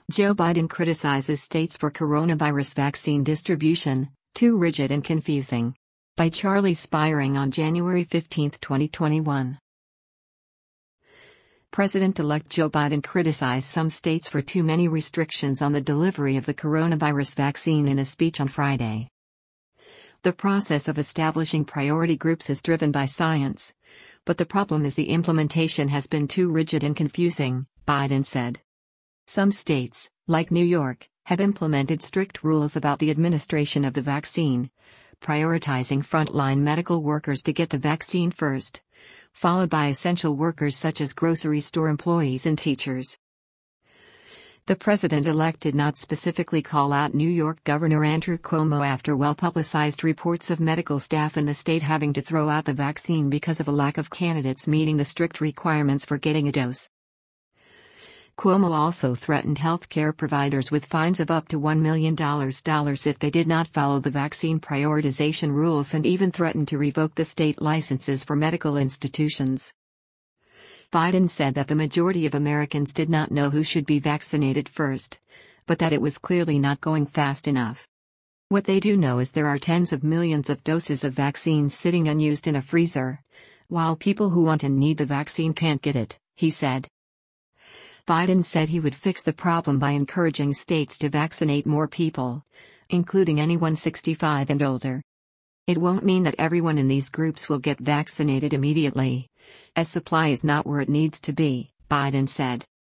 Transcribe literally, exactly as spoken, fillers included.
Joe Biden criticizes states for coronavirus vaccine distribution, too rigid and confusing. By Charlie Spiring on January fifteenth, twenty twenty-one. President-elect Joe Biden criticized some states for too many restrictions on the delivery of the coronavirus vaccine in a speech on Friday. The process of establishing priority groups is driven by science, but the problem is the implementation has been too rigid and confusing, Biden said. Some states, like New York, have implemented strict rules about the administration of the vaccine, prioritizing frontline medical workers to get the vaccine first, followed by essential workers such as grocery store employees and teachers. The president-elect did not specifically call out New York Governor Andrew Cuomo after well-publicized reports of medical staff in the state having to throw out the vaccine because of a lack of candidates meeting the strict requirements for getting a dose. Cuomo also threatened healthcare providers with fines of up to one million dollars if they did not follow the vaccine prioritization rules and even threatened to revoke the state licenses for medical institutions. Biden said that the majority of Americans did not know who should be vaccinated first, but that it was clearly not going fast enough. What they do know is there are tens of millions of doses of vaccines sitting unused in a freezer, while people who want and need the vaccine can't get it, he said. Biden said he would fix the problem by encouraging states to vaccinate more people, including anyone sixty-five and older. It won't mean that everyone in these groups will get vaccinated immediately, as supply is not where it needs to be, Biden said.